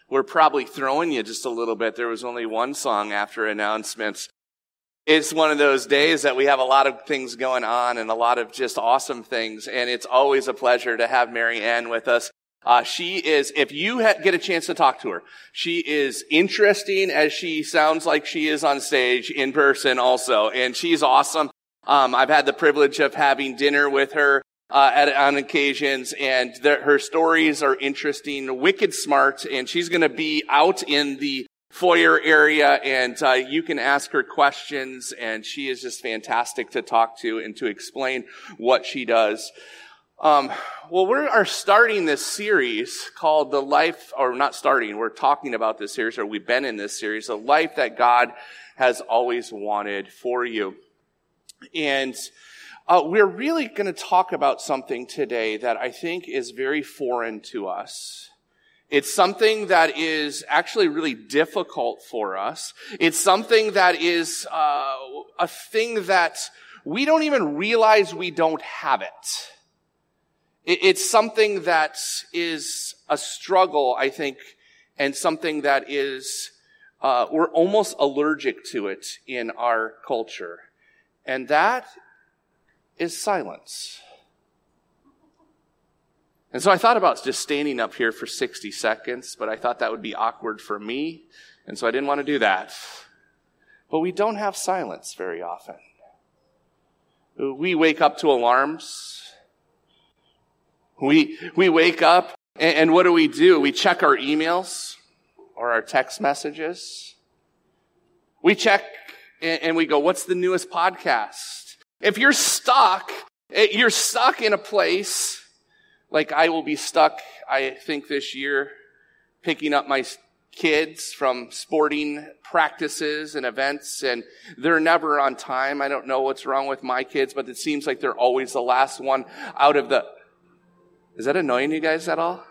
we're probably throwing you just a little bit. There was only one song after announcements. It's one of those days that we have a lot of things going on and a lot of just awesome things, and it's always a pleasure to have Mary Ann with us. She is, if you get a chance to talk to her, she is interesting as she sounds like she is on stage in person also, and she's awesome. I've had the privilege of having dinner with her on occasions, and her stories are interesting, wicked smart, and she's going to be out in the foyer area, and you can ask her questions, and she is just fantastic to talk to and to explain what she does. Well, we are starting this series called The Life, or not starting, we're talking about this series, or we've been in this series, The Life That God Has Always Wanted for You. And we're really going to talk about something today that I think is very foreign to us. It's something that is actually really difficult for us. It's something that is a thing that we don't even realize we don't have it. It's something that is a struggle, I think, and something that is, we're almost allergic to it in our culture. And that is silence. And so I thought about just standing up here for 60 seconds, but I thought that would be awkward for me, and so I didn't want to do that. But we don't have silence very often. We wake up to alarms. We wake up, and what do? We check our emails or our text messages. We check, and we go, what's the newest podcast? If you're stuck in a place, like I will be stuck, I think this year, picking up my kids from sporting practices and events, and they're never on time. I don't know what's wrong with my kids, but it seems like they're always the last one out of the... Is that annoying you guys at all?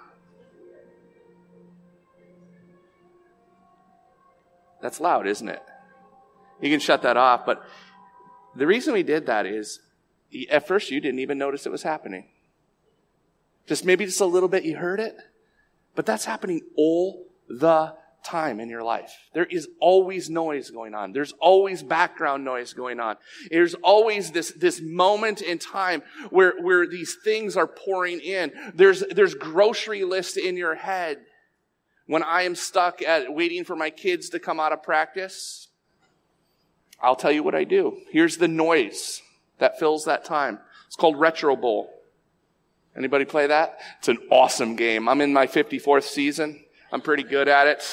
That's loud, isn't it? You can shut that off, but the reason we did that is, at first you didn't even notice it was happening. Maybe just a little bit you heard it, but that's happening all the time in your life. There is always noise going on. There's always background noise going on. There's always this moment in time where these things are pouring in. There's grocery lists in your head. When I am stuck at waiting for my kids to come out of practice, I'll tell you what I do. Here's the noise that fills that time. It's called Retro Bowl. Anybody play that? It's an awesome game. I'm in my 54th season. I'm pretty good at it.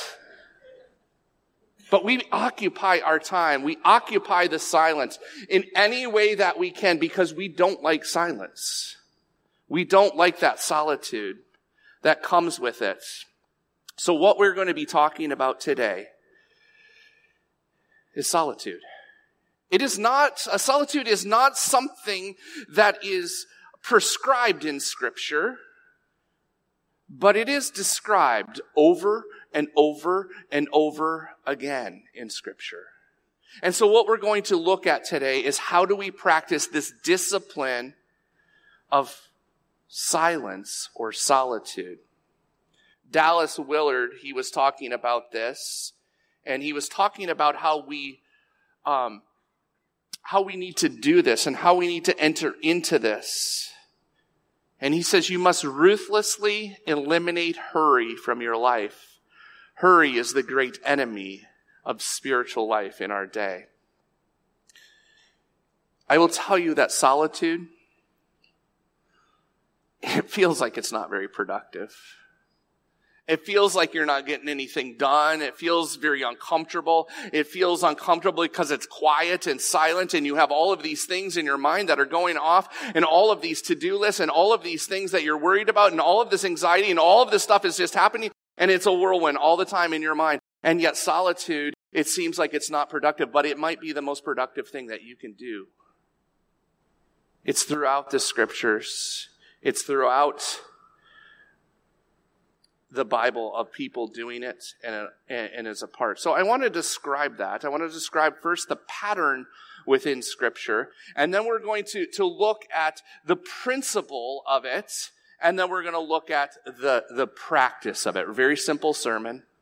But we occupy our time. We occupy the silence in any way that we can because we don't like silence. We don't like that solitude that comes with it. So what we're going to be talking about today is solitude. Solitude is not something that is prescribed in Scripture, but it is described over and over and over again in Scripture. And so what we're going to look at today is how do we practice this discipline of silence or solitude. Dallas Willard, he was talking about this, and he was talking about how we need to do this and how we need to enter into this. And he says you must ruthlessly eliminate hurry from your life. Hurry is the great enemy of spiritual life in our day. I will tell you that solitude, it feels like it's not very productive. It feels like you're not getting anything done. It feels very uncomfortable. It feels uncomfortable because it's quiet and silent and you have all of these things in your mind that are going off and all of these to-do lists and all of these things that you're worried about and all of this anxiety and all of this stuff is just happening and it's a whirlwind all the time in your mind. And yet solitude, it seems like it's not productive, but it might be the most productive thing that you can do. It's throughout the Scriptures. It's throughout the Bible of people doing it and as a part. So I want to describe that. I want to describe first the pattern within Scripture, and then we're going to look at the principle of it, and then we're going to look at the practice of it. Very simple sermon.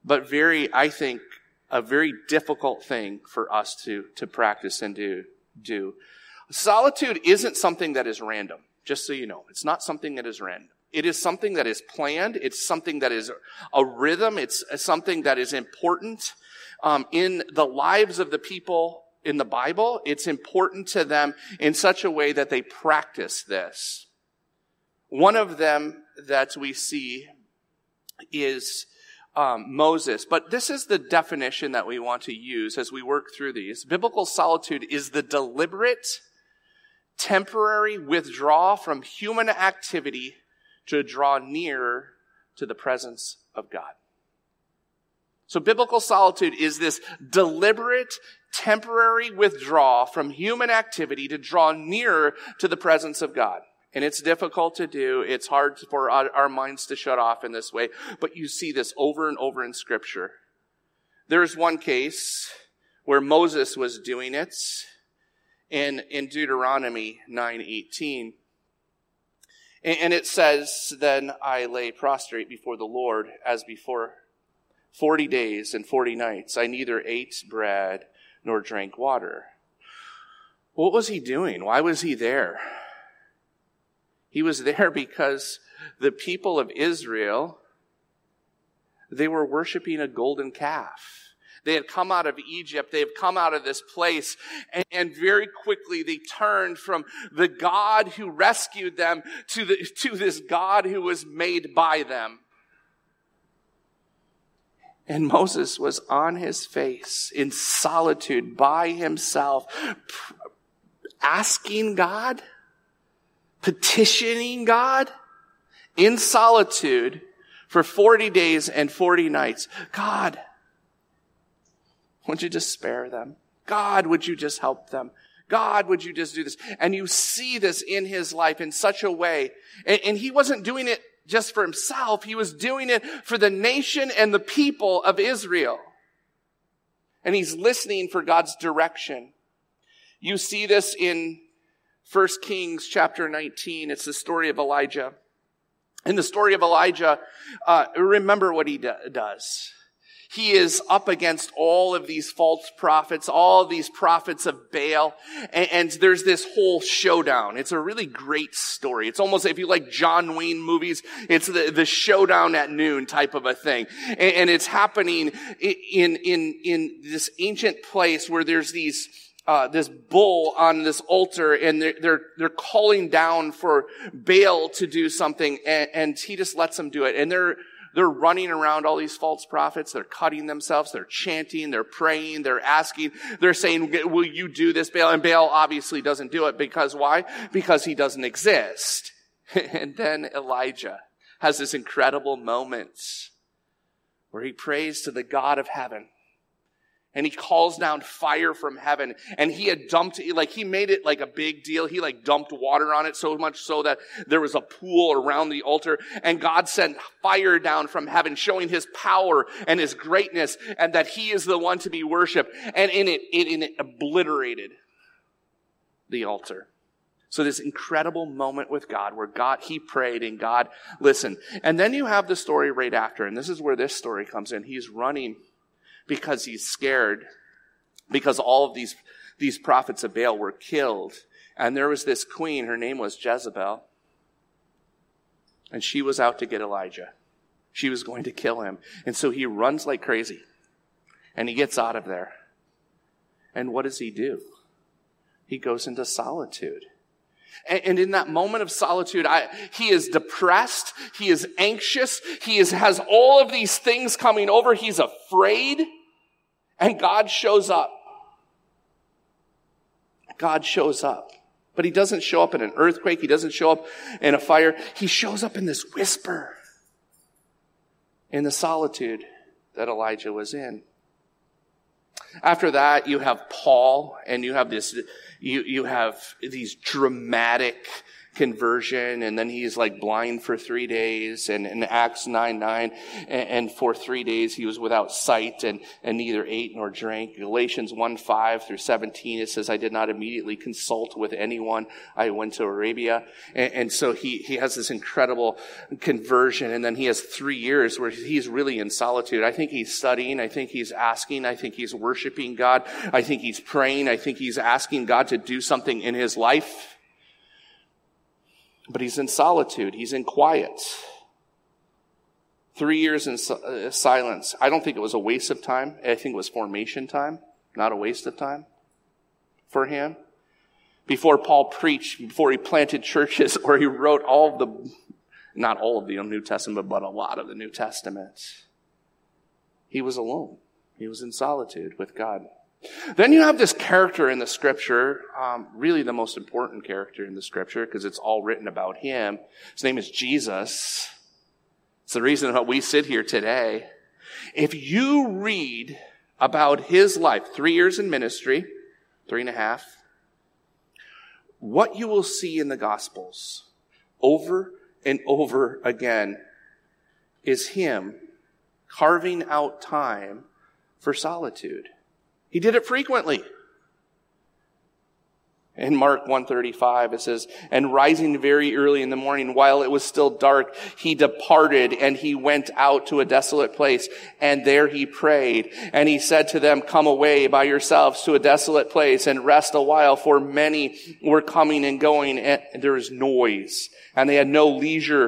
but I think, a very difficult thing for us to practice and do. Solitude isn't something that is random, just so you know. It's not something that is random. It is something that is planned. It's something that is a rhythm. It's something that is important in the lives of the people in the Bible. It's important to them in such a way that they practice this. One of them that we see is Moses. But this is the definition that we want to use as we work through these. Biblical solitude is the deliberate, temporary withdrawal from human activity to draw nearer to the presence of God. So biblical solitude is this deliberate, temporary withdrawal from human activity to draw nearer to the presence of God. And it's difficult to do. It's hard for our minds to shut off in this way. But you see this over and over in Scripture. There's one case where Moses was doing it in Deuteronomy 9:18. And it says, "Then I lay prostrate before the Lord as before 40 days and 40 nights. I neither ate bread nor drank water." What was he doing? Why was he there? He was there because the people of Israel, they were worshiping a golden calf. They had come out of Egypt. They had come out of this place. And very quickly they turned from the God who rescued them to this God who was made by them. And Moses was on his face in solitude by himself, asking God, petitioning God in solitude for 40 days and 40 nights. God, would you just spare them? God, would you just help them? God, would you just do this? And you see this in his life in such a way. And he wasn't doing it just for himself. He was doing it for the nation and the people of Israel. And he's listening for God's direction. You see this in 1 Kings chapter 19. It's the story of Elijah. In the story of Elijah, remember what he does. He is up against all of these false prophets, all of these prophets of Baal, and there's this whole showdown. It's a really great story. It's almost, if you like John Wayne movies, it's the showdown at noon type of a thing. And it's happening in this ancient place where there's this bull on this altar, and they're calling down for Baal to do something, and he just lets them do it. And they're running around, all these false prophets. They're cutting themselves. They're chanting. They're praying. They're asking. They're saying, "Will you do this, Baal?" And Baal obviously doesn't do it. Because why? Because he doesn't exist. And then Elijah has this incredible moment where he prays to the God of heaven. And he calls down fire from heaven. And he had he made it like a big deal. He dumped water on it, so much so that there was a pool around the altar. And God sent fire down from heaven, showing his power and his greatness, and that he is the one to be worshiped. And it obliterated the altar. So this incredible moment with God where he prayed and God listened. And then you have the story right after. And this is where this story comes in. He's running because he's scared, because all of these prophets of Baal were killed. And there was this queen, her name was Jezebel, and she was out to get Elijah. She was going to kill him. And so he runs like crazy, and he gets out of there. And what does he do? He goes into solitude. And in that moment of solitude, he is depressed. He is anxious. He has all of these things coming over. He's afraid. And God shows up. God shows up. But he doesn't show up in an earthquake. He doesn't show up in a fire. He shows up in this whisper. In the solitude that Elijah was in. After that, you have Paul, and you have you have these dramatic conversion, and then he's like blind for 3 days, and in Acts 9:9, and for 3 days he was without sight and neither ate nor drank. Galatians 1:5-17, it says, I did not immediately consult with anyone. I went to Arabia. And so he has this incredible conversion, and then he has 3 years where he's really in solitude. I think he's studying. I think he's asking. I think he's worshiping God. I think he's praying. I think he's asking God to do something in his life. But he's in solitude. He's in quiet. 3 years in silence. I don't think it was a waste of time. I think it was formation time, not a waste of time for him. Before Paul preached, before he planted churches, or he wrote not all of the New Testament, but a lot of the New Testament, he was alone. He was in solitude with God. Then you have this character in the scripture, really the most important character in the scripture, because it's all written about him. His name is Jesus. It's the reason that we sit here today. If you read about his life, 3 years in ministry, 3.5, what you will see in the Gospels over and over again is him carving out time for solitude. He did it frequently. In Mark 1:35, it says, and rising very early in the morning, while it was still dark, he departed and he went out to a desolate place, and there he prayed. And he said to them, come away by yourselves to a desolate place and rest a while, for many were coming and going, and there was noise, and they had no leisure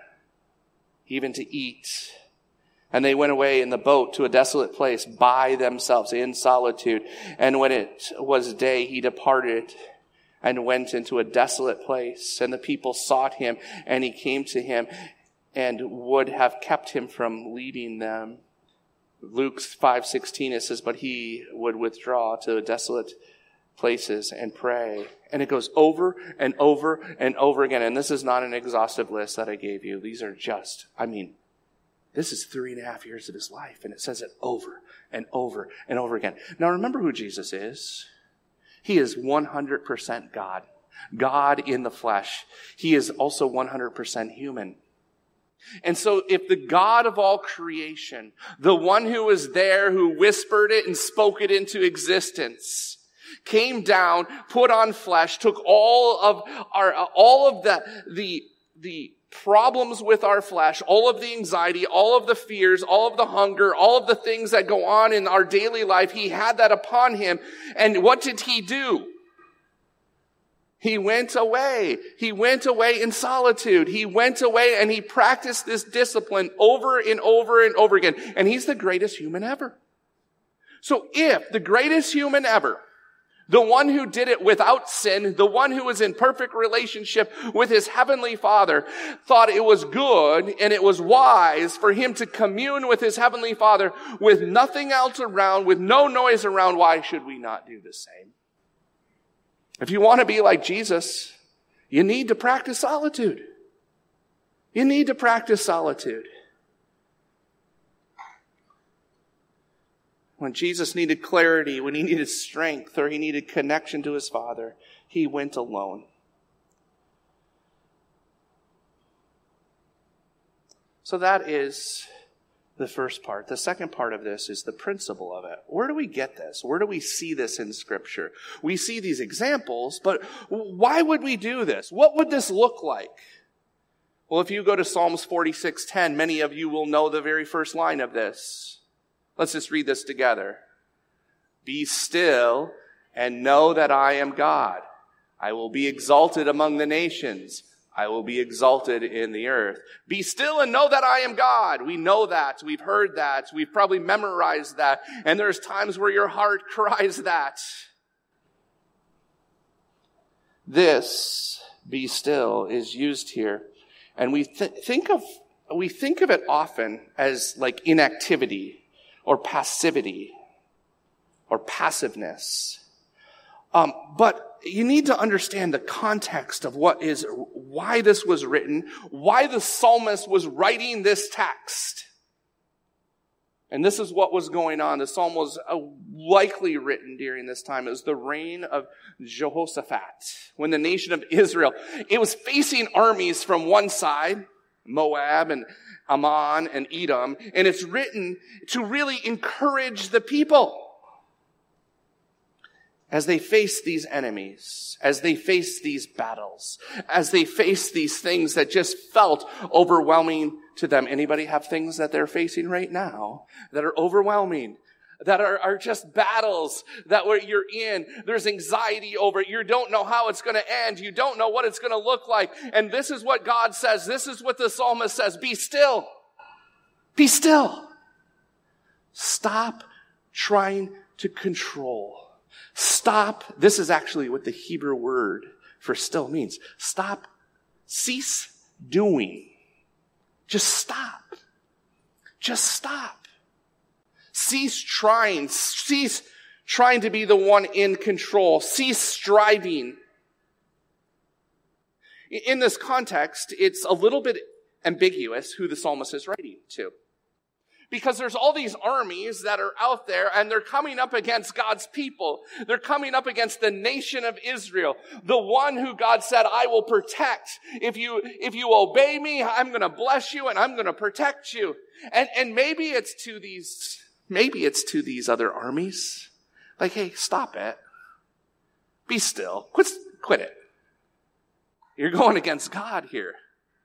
even to eat. And they went away in the boat to a desolate place by themselves in solitude. And when it was day, he departed and went into a desolate place. And the people sought him, and he came to him and would have kept him from leading them. Luke 5:16, it says, but he would withdraw to desolate places and pray. And it goes over and over and over again. And this is not an exhaustive list that I gave you. These are just, this is 3.5 years of his life, and it says it over and over and over again. Now remember who Jesus is. He is 100% God. God in the flesh. He is also 100% human. And so if the God of all creation, the one who was there, who whispered it and spoke it into existence, came down, put on flesh, took all of the problems with our flesh, all of the anxiety, all of the fears, all of the hunger, all of the things that go on in our daily life, he had that upon him. And what did he do? He went away. He went away in solitude. He went away and he practiced this discipline over and over and over again. And he's the greatest human ever. So if the greatest human ever, the one who did it without sin, the one who was in perfect relationship with his heavenly Father, thought it was good and it was wise for him to commune with his heavenly Father with nothing else around, with no noise around, why should we not do the same? If you want to be like Jesus, you need to practice solitude. You need to practice solitude. When Jesus needed clarity, when he needed strength, or he needed connection to his Father, he went alone. So that is the first part. The second part of this is the principle of it. Where do we get this? Where do we see this in Scripture? We see these examples, but why would we do this? What would this look like? Well, if you go to Psalms 46:10, many of you will know the very first line of this. Let's just read this together. Be still and know that I am God. I will be exalted among the nations. I will be exalted in the earth. Be still and know that I am God. We know that. We've heard that. We've probably memorized that. And there's times where your heart cries that. This, be still, is used here. And we think of it often as like inactivity, or passivity, or passiveness. But you need to understand the context of why this was written, why the psalmist was writing this text. And this is what was going on. The psalm was likely written during this time. It was the reign of Jehoshaphat, when the nation of Israel, it was facing armies from one side, Moab and Ammon and Edom, and it's written to really encourage the people as they face these enemies, as they face these battles, as they face these things that just felt overwhelming to them. Anybody have things that they're facing right now that are overwhelming, that are just battles that you're in? There's anxiety over it. You don't know how it's going to end. You don't know what it's going to look like. And this is what God says. This is what the psalmist says. Be still. Be still. Stop trying to control. Stop. This is actually what the Hebrew word for still means. Stop. Cease doing. Just stop. Just stop. Cease trying. Cease trying to be the one in control. Cease striving. In this context, it's a little bit ambiguous who the psalmist is writing to. Because there's all these armies that are out there and they're coming up against God's people. They're coming up against the nation of Israel. The one who God said, I will protect. If you obey me, I'm going to bless you and I'm going to protect you. And maybe it's to these other armies. Like, hey, stop it. Be still. Quit it. You're going against God here.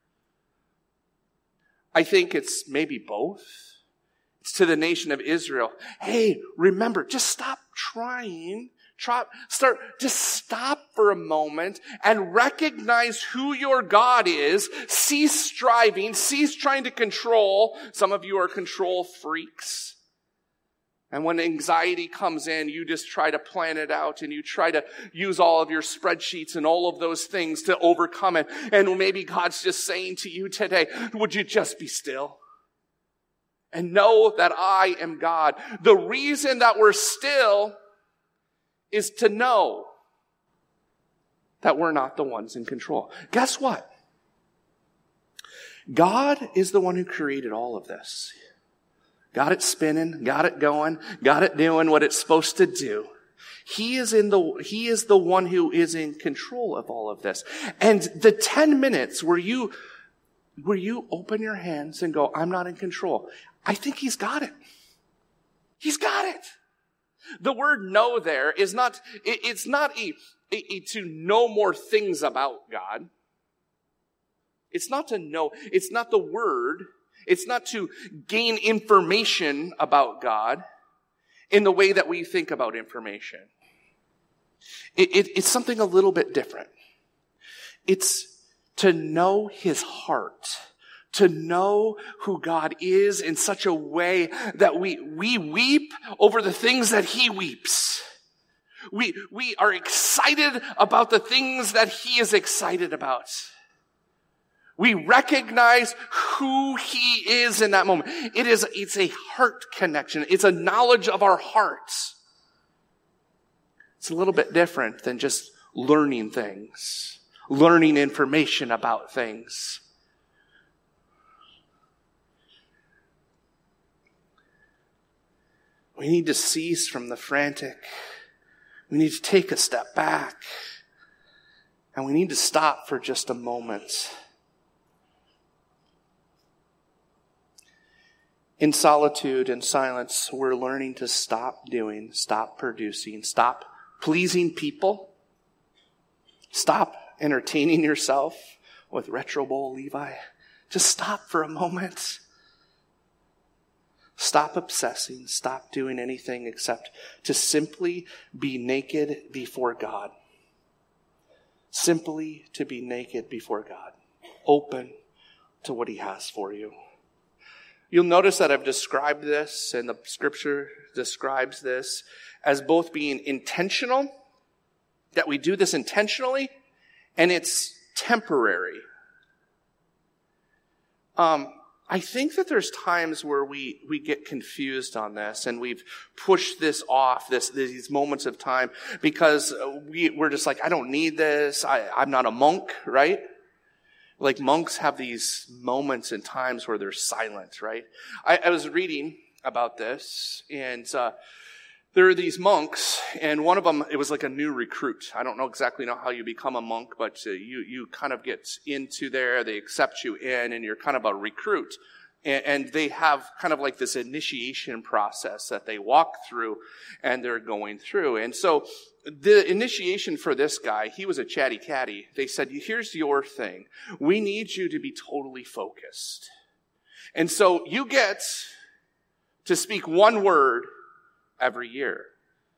I think it's maybe both. To the nation of Israel. Hey, remember, just stop trying. Just stop for a moment and recognize who your God is. Cease striving. Cease trying to control. Some of you are control freaks. And when anxiety comes in, you just try to plan it out and you try to use all of your spreadsheets and all of those things to overcome it. And maybe God's just saying to you today, would you just be still? And know that I am God. The reason that we're still is to know that we're not the ones in control. Guess what? God is the one who created all of this. Got it spinning, got it going, got it doing what it's supposed to do. He is the one who is in control of all of this. And the 10 minutes where you open your hands and go, I'm not in control, I think he's got it. He's got it. The word know there is not, it's not to know more things about God. It's not to know, it's not the word, it's not to gain information about God in the way that we think about information. It's something a little bit different. It's to know his heart. To know who God is in such a way that we weep over the things that he weeps. We are excited about the things that he is excited about. We recognize who he is in that moment. It's a heart connection. It's a knowledge of our hearts. It's a little bit different than just learning things, learning information about things. We need to cease from the frantic. We need to take a step back. And we need to stop for just a moment. In solitude and silence, we're learning to stop doing, stop producing, stop pleasing people. Stop entertaining yourself with Retro Bowl Levi. Just stop for a moment. Stop obsessing. Stop doing anything except to simply be naked before God. Simply to be naked before God. Open to what he has for you. You'll notice that I've described this, and the scripture describes this as both being intentional, that we do this intentionally, and it's temporary. I think that there's times where we get confused on this, and we've pushed this off, these moments of time, because we're just like, I don't need this. I'm not a monk, right? Like monks have these moments and times where they're silent, right? I was reading about this. And there are these monks, and one of them, it was like a new recruit. I don't know exactly how you become a monk, but you kind of get into there, they accept you in, and you're kind of a recruit. And they have kind of like this initiation process that they walk through, and they're going through. And so the initiation for this guy, he was a chatty catty. They said, here's your thing. We need you to be totally focused. And so you get to speak one word every year.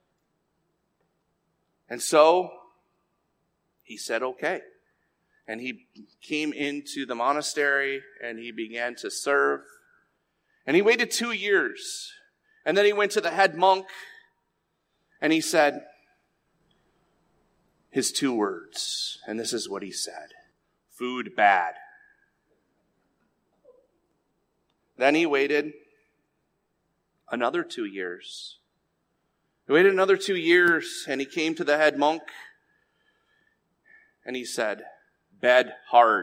And so he said, okay. And he came into the monastery and he began to serve. And he waited 2 years. And then he went to the head monk and he said his 2 words. And this is what he said: food bad. Then he waited another 2 years. He waited another 2 years and he came to the head monk and he said, bed hard.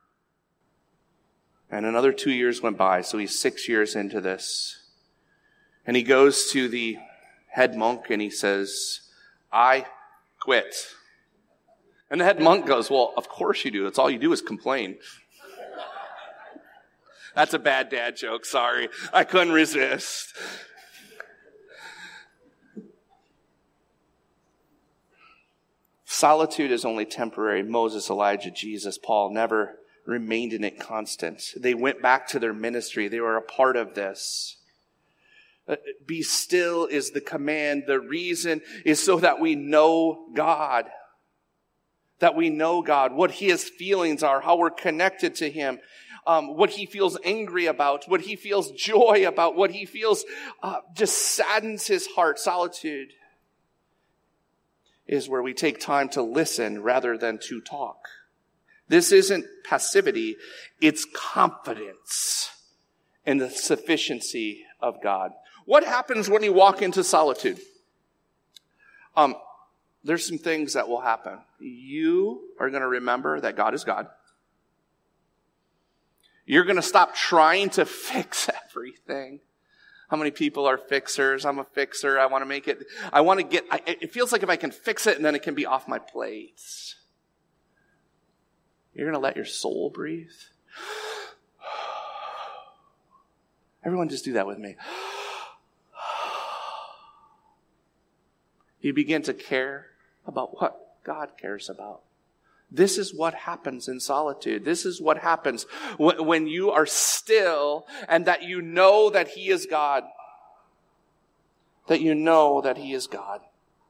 And another 2 years went by, so he's 6 years into this. And he goes to the head monk and he says, I quit. And the head monk goes, well, of course you do. That's all you do is complain. That's a bad dad joke, sorry. I couldn't resist. Solitude is only temporary. Moses, Elijah, Jesus, Paul never remained in it constant. They went back to their ministry. They were a part of this. Be still is the command. The reason is so that we know God. That we know God, what His feelings are, how we're connected to Him, what He feels angry about, what He feels joy about, what He feels just saddens His heart. Solitude is where we take time to listen rather than to talk. This isn't passivity, it's confidence in the sufficiency of God. What happens when you walk into solitude? There's some things that will happen. You are going to remember that God is God. You're going to stop trying to fix everything. How many people are fixers? I'm a fixer. I want to make it. It feels like if I can fix it and then it can be off my plate. You're going to let your soul breathe. Everyone just do that with me. You begin to care about what God cares about. This is what happens in solitude. This is what happens when you are still and that you know that He is God. That you know that He is God.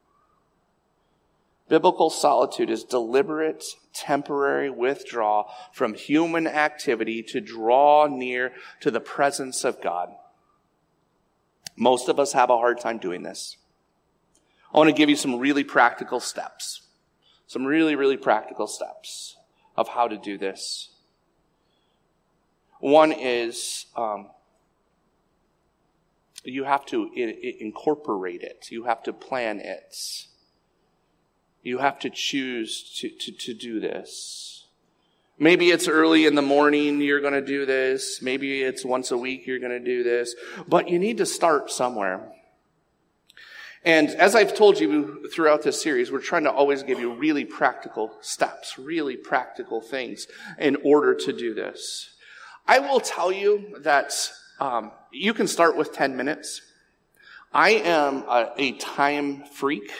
Biblical solitude is deliberate, temporary withdrawal from human activity to draw near to the presence of God. Most of us have a hard time doing this. I want to give you some really practical steps. Some really, really practical steps of how to do this. One is you have to incorporate it. You have to plan it. You have to choose to do this. Maybe it's early in the morning you're going to do this. Maybe it's once a week you're going to do this. But you need to start somewhere. And as I've told you throughout this series, we're trying to always give you really practical steps, really practical things in order to do this. I will tell you that you can start with 10 minutes. I am a time freak.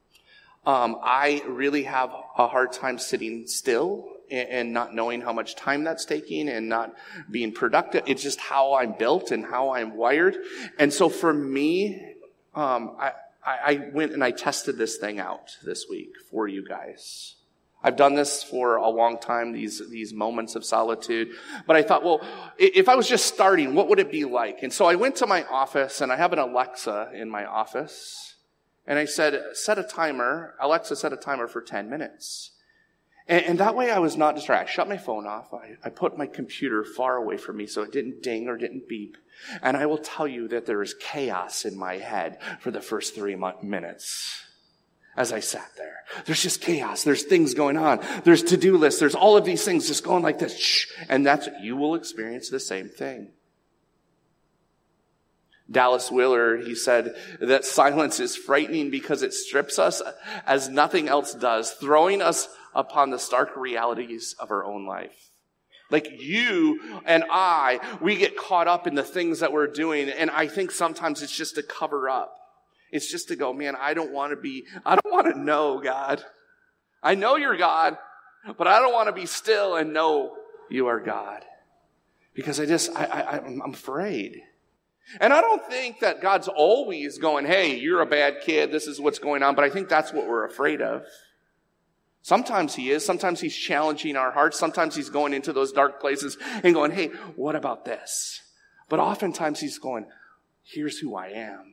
I really have a hard time sitting still and not knowing how much time that's taking and not being productive. It's just how I'm built and how I'm wired. And so for me, I went and I tested this thing out this week for you guys. I've done this for a long time, these moments of solitude. But I thought, well, if I was just starting, what would it be like? And so I went to my office, and I have an Alexa in my office. And I said, set a timer. Alexa, set a timer for 10 minutes. And that way I was not distracted. I shut my phone off. I put my computer far away from me so it didn't ding or didn't beep. And I will tell you that there is chaos in my head for the first 3 minutes as I sat there. There's just chaos. There's things going on. There's to-do lists. There's all of these things just going like this. And you will experience the same thing. Dallas Willard, he said that silence is frightening because it strips us as nothing else does, throwing us upon the stark realities of our own life. Like you and we get caught up in the things that we're doing, and I think sometimes it's just to cover up. It's just to go, man, I don't want to know God. I know you're God, but I don't want to be still and know you are God. Because I'm afraid. And I don't think that God's always going, hey, you're a bad kid, this is what's going on, but I think that's what we're afraid of. Sometimes he is. Sometimes he's challenging our hearts. Sometimes he's going into those dark places and going, hey, what about this? But oftentimes he's going, here's who I am.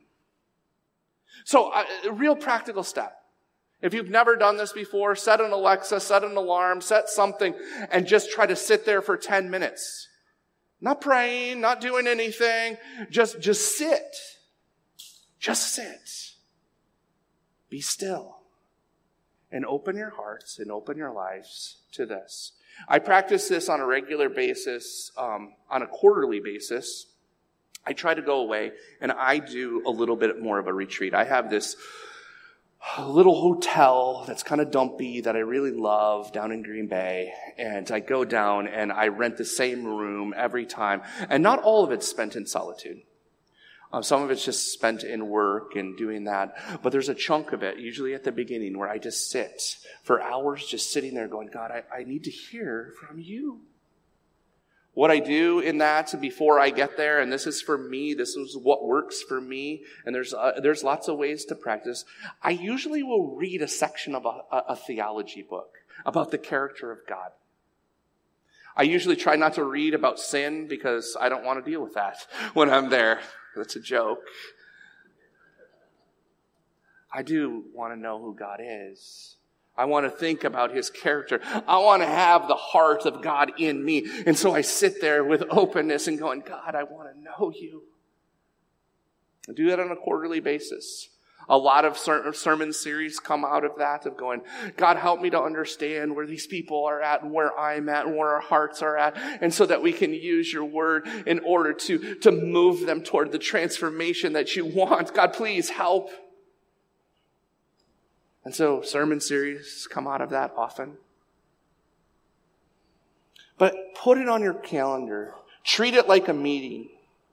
So a real practical step. If you've never done this before, set an Alexa, set an alarm, set something, and just try to sit there for 10 minutes. Not praying, not doing anything. Just sit. Just sit. Be still. And open your hearts and open your lives to this. I practice this on a regular basis, on a quarterly basis. I try to go away and I do a little bit more of a retreat. I have this little hotel that's kind of dumpy that I really love down in Green Bay. And I go down and I rent the same room every time. And not all of it's spent in solitude. Some of it's just spent in work and doing that. But there's a chunk of it, usually at the beginning, where I just sit for hours just sitting there going, God, I need to hear from you. What I do in that before I get there, and this is for me, this is what works for me, and there's lots of ways to practice. I usually will read a section of a theology book about the character of God. I usually try not to read about sin because I don't want to deal with that when I'm there. That's a joke. I do want to know who God is. I want to think about his character. I want to have the heart of God in me. And so I sit there with openness and going, God, I want to know you. I do that on a quarterly basis. A lot of sermon series come out of that, of going, God, help me to understand where these people are at and where I'm at and where our hearts are at. And so that we can use your word in order to move them toward the transformation that you want. God, please help. And so sermon series come out of that often. But put it on your calendar. Treat it like a meeting.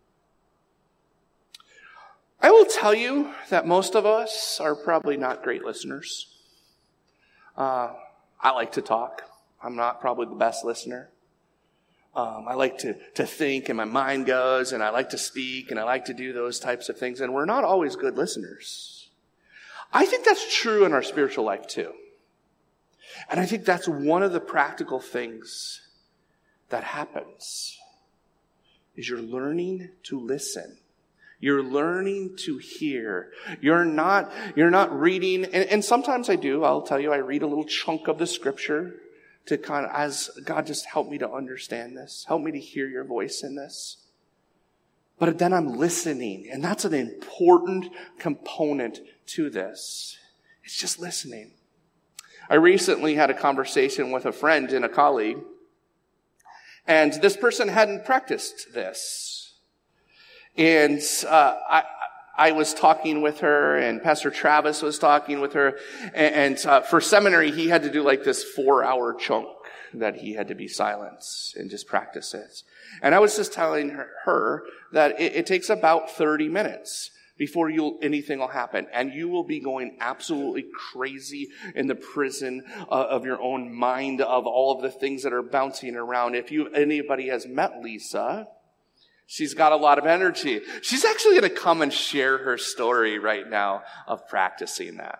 I will tell you that most of us are probably not great listeners. I like to talk. I'm not probably the best listener. I like to think and my mind goes, and I like to speak and I like to do those types of things. And we're not always good listeners. I think that's true in our spiritual life too. And I think that's one of the practical things that happens is you're learning to listen. You're learning to hear. You're not reading, and sometimes I do, I'll tell you, I read a little chunk of the scripture to kind of, as God, just help me to understand this. Help me to hear your voice in this. But then I'm listening, and that's an important component to this. It's just listening. I recently had a conversation with a friend and a colleague, and this person hadn't practiced this. And I was talking with her, and Pastor Travis was talking with her, and for seminary, he had to do like this 4-hour chunk that he had to be silent and just practice it. And I was just telling her that it takes about 30 minutes before anything will happen. And you will be going absolutely crazy in the prison of your own mind of all of the things that are bouncing around. If anybody has met Lisa, she's got a lot of energy. She's actually going to come and share her story right now of practicing that.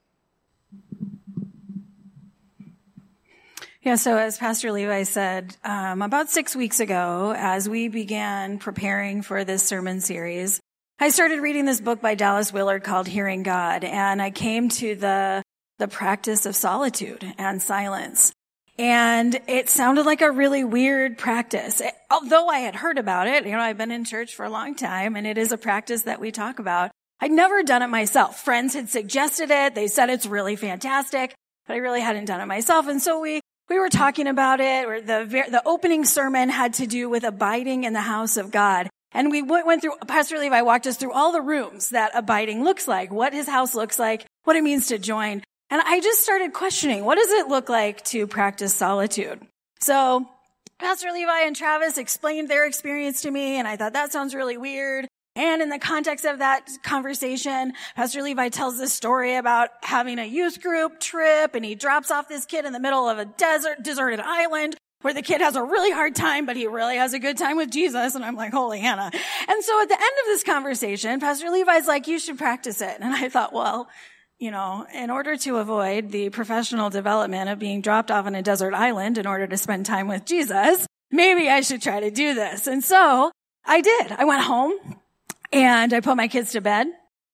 Yeah, so as Pastor Levi said, about 6 weeks ago, as we began preparing for this sermon series, I started reading this book by Dallas Willard called Hearing God, and I came to the practice of solitude and silence. And it sounded like a really weird practice. Although I had heard about it, I've been in church for a long time, and it is a practice that we talk about. I'd never done it myself. Friends had suggested it. They said it's really fantastic, but I really hadn't done it myself. And so we were talking about it, or the opening sermon had to do with abiding in the house of God. And we went through, Pastor Levi walked us through all the rooms that abiding looks like, what his house looks like, what it means to join. And I just started questioning, what does it look like to practice solitude? So Pastor Levi and Travis explained their experience to me, and I thought that sounds really weird. And in the context of that conversation, Pastor Levi tells this story about having a youth group trip, and he drops off this kid in the middle of a deserted island where the kid has a really hard time, but he really has a good time with Jesus. And I'm like, holy Hannah. And so at the end of this conversation, Pastor Levi's like, you should practice it. And I thought, well, in order to avoid the professional development of being dropped off on a desert island in order to spend time with Jesus, maybe I should try to do this. And so I did. I went home and I put my kids to bed.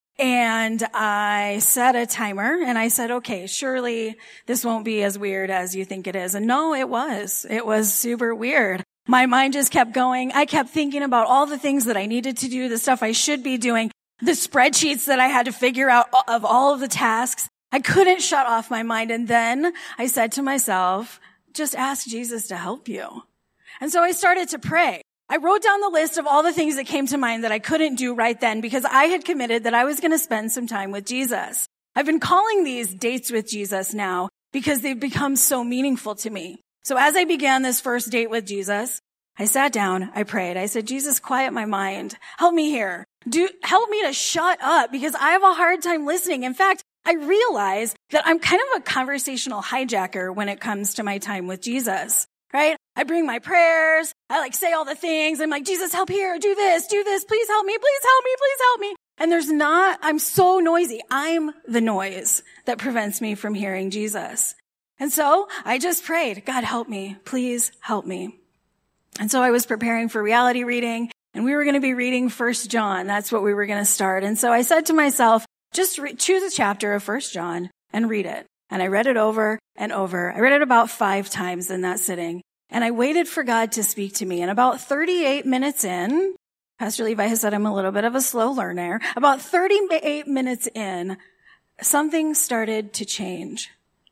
And I set a timer and I said, okay, surely this won't be as weird as you think it is. And no, it was. It was super weird. My mind just kept going. I kept thinking about all the things that I needed to do, the stuff I should be doing, the spreadsheets that I had to figure out of all of the tasks. I couldn't shut off my mind. And then I said to myself, just ask Jesus to help you. And so I started to pray. I wrote down the list of all the things that came to mind that I couldn't do right then because I had committed that I was going to spend some time with Jesus. I've been calling these dates with Jesus now because they've become so meaningful to me. So as I began this first date with Jesus, I sat down, I prayed. I said, Jesus, quiet my mind. Help me here. Help me to shut up because I have a hard time listening. In fact, I realize that I'm kind of a conversational hijacker when it comes to my time with Jesus, right? I bring my prayers. I say all the things. I'm like, Jesus, help here. Do this. Please help me. Please help me. Please help me. And I'm so noisy. I'm the noise that prevents me from hearing Jesus. And so I just prayed, God, help me. Please help me. And so I was preparing for reality reading and we were going to be reading 1 John. That's what we were going to start. And so I said to myself, just choose a chapter of 1 John and read it. And I read it over and over. I read it about 5 times in that sitting. And I waited for God to speak to me. And about 38 minutes in, Pastor Levi has said I'm a little bit of a slow learner. About 38 minutes in, something started to change.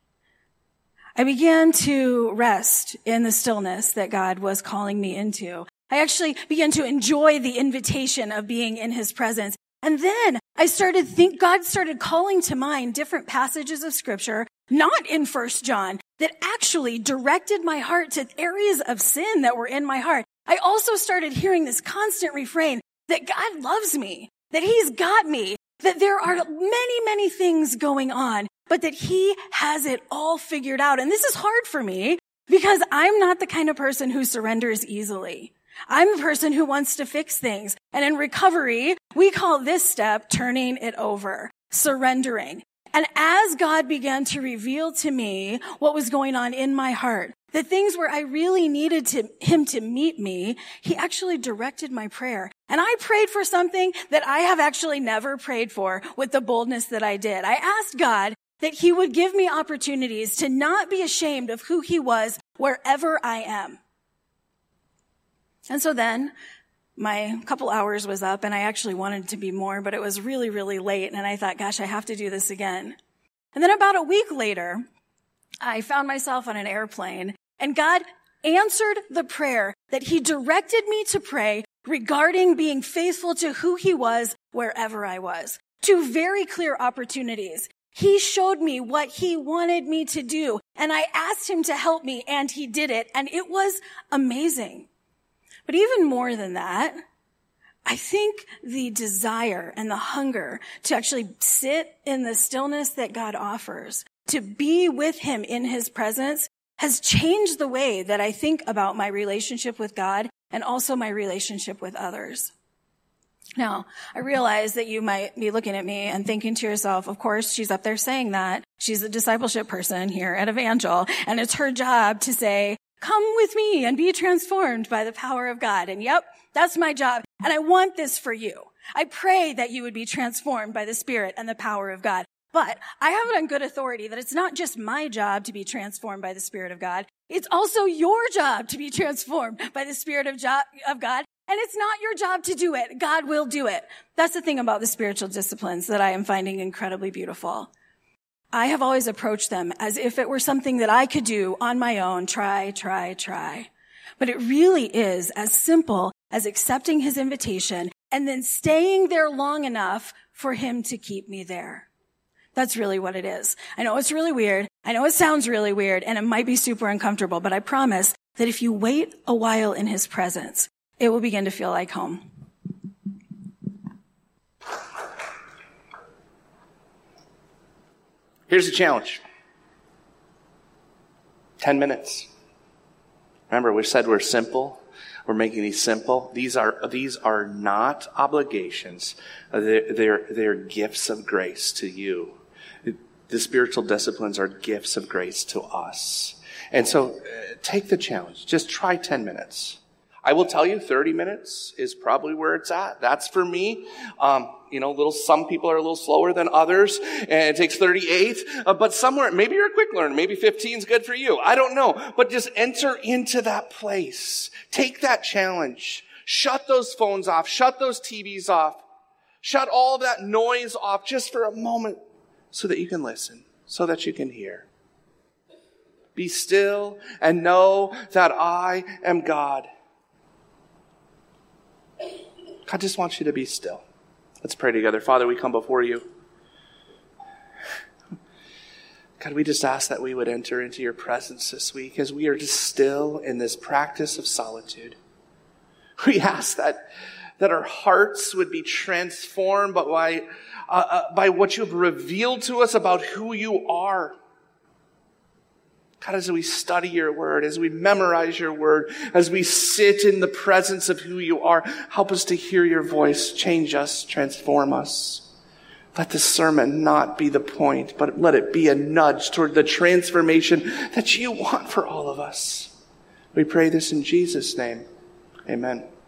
I began to rest in the stillness that God was calling me into. I actually began to enjoy the invitation of being in his presence. And then God started calling to mind different passages of scripture, not in 1 John, that actually directed my heart to areas of sin that were in my heart. I also started hearing this constant refrain that God loves me, that he's got me, that there are many, many things going on, but that he has it all figured out. And this is hard for me because I'm not the kind of person who surrenders easily. I'm the person who wants to fix things. And in recovery, we call this step turning it over, surrendering. And as God began to reveal to me what was going on in my heart, the things where I really needed him to meet me, he actually directed my prayer. And I prayed for something that I have actually never prayed for with the boldness that I did. I asked God that he would give me opportunities to not be ashamed of who he was wherever I am. And so then my couple hours was up and I actually wanted to be more, but it was really, really late. And I thought, gosh, I have to do this again. And then about a week later, I found myself on an airplane and God answered the prayer that he directed me to pray regarding being faithful to who he was wherever I was. 2 very clear opportunities. He showed me what he wanted me to do and I asked him to help me and he did it and it was amazing. But even more than that, I think the desire and the hunger to actually sit in the stillness that God offers, to be with him in his presence, has changed the way that I think about my relationship with God and also my relationship with others. Now, I realize that you might be looking at me and thinking to yourself, of course, she's up there saying that. She's a discipleship person here at Evangel, and it's her job to say, come with me and be transformed by the power of God. And yep, that's my job. And I want this for you. I pray that you would be transformed by the Spirit and the power of God. But I have it on good authority that it's not just my job to be transformed by the Spirit of God. It's also your job to be transformed by the Spirit of God. And it's not your job to do it. God will do it. That's the thing about the spiritual disciplines that I am finding incredibly beautiful. I have always approached them as if it were something that I could do on my own, try. But it really is as simple as accepting his invitation and then staying there long enough for him to keep me there. That's really what it is. I know it's really weird. I know it sounds really weird, and it might be super uncomfortable, but I promise that if you wait a while in his presence, it will begin to feel like home. Here's the challenge. 10 minutes. Remember, we said we're simple. We're making these simple. These are not obligations. They're gifts of grace to you. The spiritual disciplines are gifts of grace to us. And so take the challenge. Just try 10 minutes. I will tell you 30 minutes is probably where it's at. That's for me. Some people are a little slower than others, and it takes 38. But somewhere, maybe you're a quick learner. Maybe 15 is good for you. I don't know. But just enter into that place. Take that challenge. Shut those phones off. Shut those TVs off. Shut all of that noise off just for a moment so that you can listen, so that you can hear. Be still and know that I am God. God just wants you to be still. Let's pray together. Father, we come before you. God, we just ask that we would enter into your presence this week as we are just still in this practice of solitude. We ask that our hearts would be transformed by what you have revealed to us about who you are. God, as we study your word, as we memorize your word, as we sit in the presence of who you are, help us to hear your voice, change us, transform us. Let this sermon not be the point, but let it be a nudge toward the transformation that you want for all of us. We pray this in Jesus' name. Amen.